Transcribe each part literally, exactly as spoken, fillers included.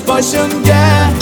boshimga.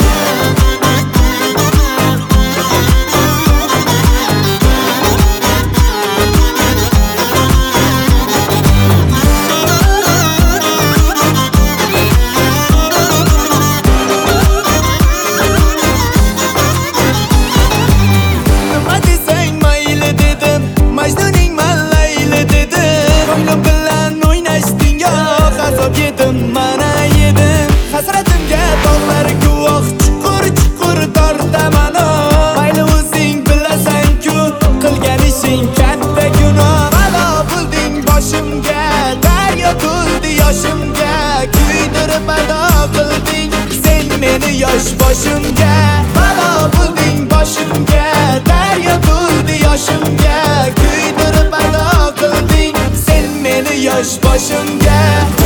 Hasratimga dog'lar guvoh, chuqur chuqur tortaman. Mayli o'zing bilasan-ku, qilgan ishing katta gunoh. Balo bo'lding boshimga, daryo to'ldi yoshimga. Kuydirib ado qilding sen meni yosh boshimga. Balo bo'lding boshimga, daryo to'ldi yoshimga. Kuydirib ado qilding sen meni yosh boshimga.